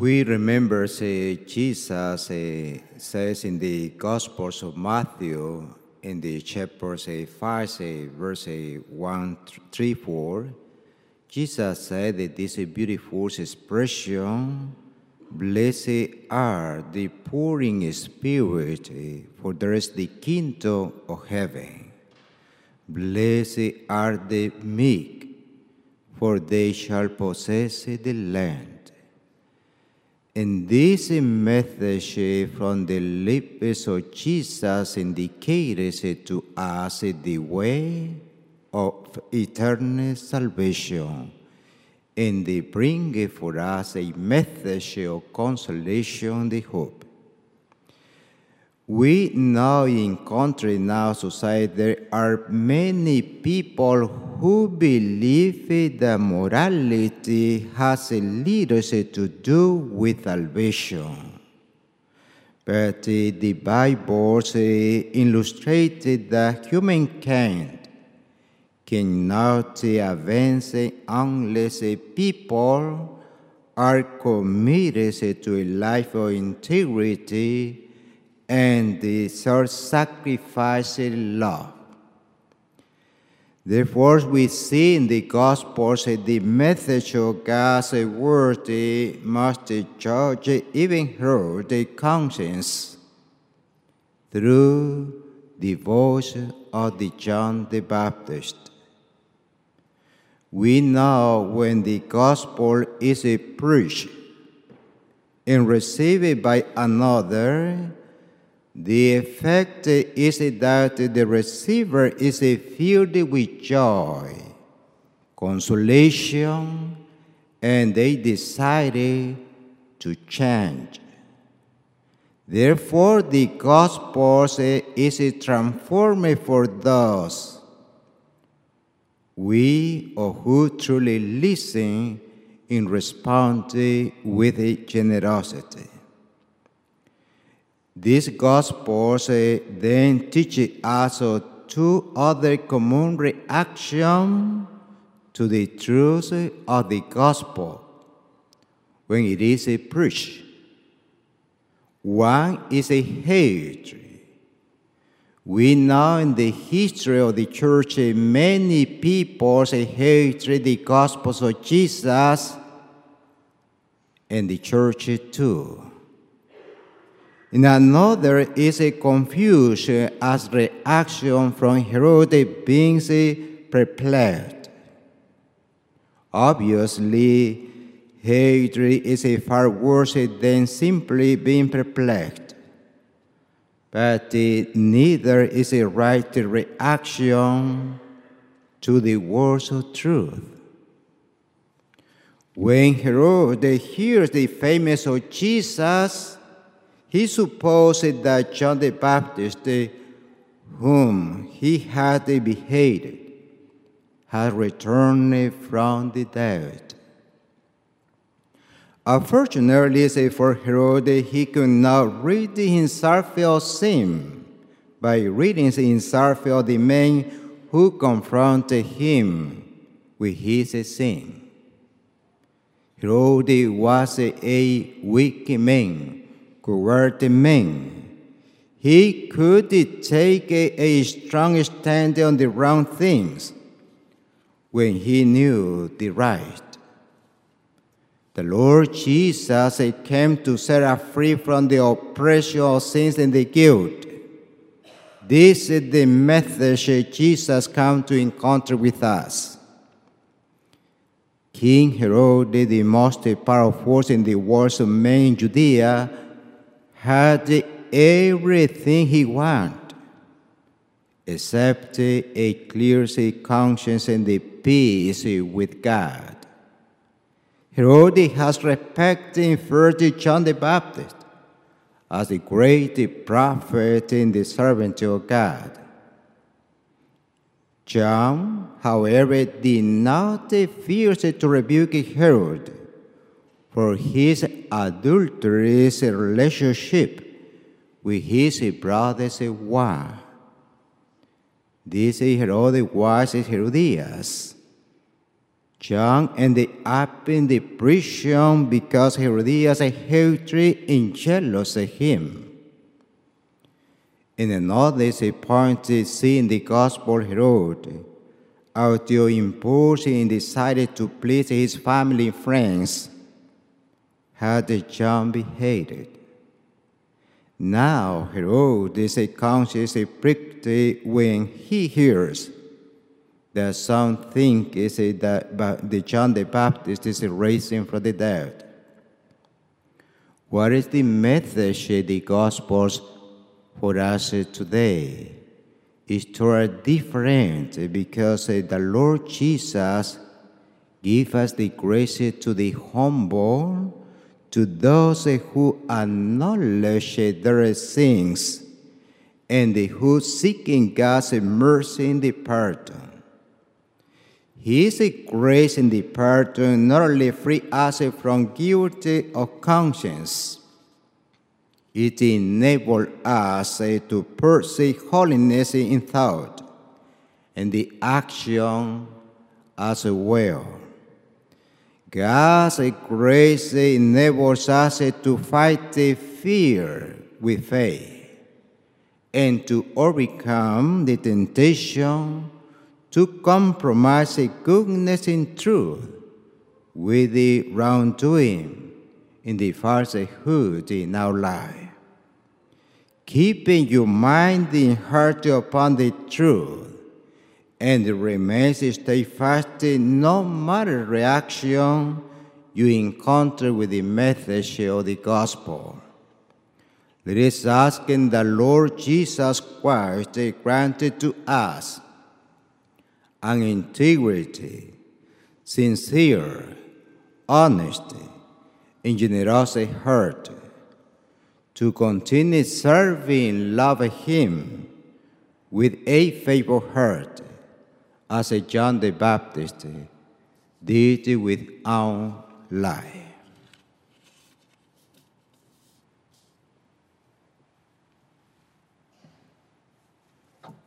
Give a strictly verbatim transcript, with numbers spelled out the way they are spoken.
We remember say, Jesus say, says in the Gospels of Matthew, in the chapter say, five, say, verse say, one, three, four, Jesus said that this is a beautiful expression, blessed are the poor in spirit, for there is the kingdom of heaven. Blessed are the meek, for they shall possess the land. And this message from the lips of Jesus indicates to us the way of eternal salvation, and they bring for us a message of consolation and hope. We now in country, now society, there are many people who believe that morality has a little to do with salvation. But uh, the Bible uh, illustrated that humankind cannot advance unless people are committed to a life of integrity and the self-sacrificing love. Therefore, we see in the Gospels the message of God's word must judge, even hurt the conscience through the voice of the John the Baptist. We know when the Gospel is preached and received by another, the effect is that the receiver is filled with joy, consolation, and they decide to change. Therefore, the gospel is transformed for those we or who truly listen and respond with generosity. This gospel uh, then teaches us uh, two other common reactions to the truth of the gospel when it is uh, preached. One is a hatred. We know in the history of the church uh, many people uh, hate the gospel of Jesus and the church too. And another is a confusion as reaction from Herod being perplexed. Obviously, hatred is a far worse than simply being perplexed. But uh, neither is a right reaction to the words of truth. When Herod hears the famous of Jesus, he supposed that John the Baptist, whom he had beheaded, had returned from the dead. Unfortunately for Herod, he could not rid himself of sin by ridding himself of the men who confronted him with his sin. Herod was a wicked man, cowardly man. He could take a, a strong stand on the wrong things when he knew the right. The Lord Jesus came to set us free from the oppression of sins and the guilt. This is the message Jesus came to encounter with us. King Herod, the most powerful force in the world of men in Judea, had everything he wanted, except a clear conscience and the peace with God. Herod has respected and feared John the Baptist as a great prophet and the servant of God. John, however, did not fear to rebuke Herod for his adulterous relationship with his brother's wife. This Herod was Herodias, John ended up in the prison because Herodias hatred and jealousy him. In another disappointed scene in the Gospel, Herod, although impulsive and decided to please his family and friends, had John beheaded. Now Herod is consciously pricked when he hears that some think is that the John the Baptist is raising from the dead. What is the message of the Gospels for us today? It's totally different because the Lord Jesus gives us the grace to the humble, to those who acknowledge their sins, and who seek in God's mercy and the pardon. His grace and the pardon not only free us from guilt of conscience, it enables us to pursue holiness in thought and the action as well. God's grace enables us to fight fear with faith and to overcome the temptation to compromise goodness and truth with the wrongdoing in the falsehood in our life. Keeping your mind and heart upon the truth and remain steadfast no matter the reaction you encounter with the message of the gospel. Let us ask in the Lord Jesus Christ granted to us an integrity, sincere, honesty, and generous heart to continue serving, love Him with a faithful heart, as John the Baptist did with our life.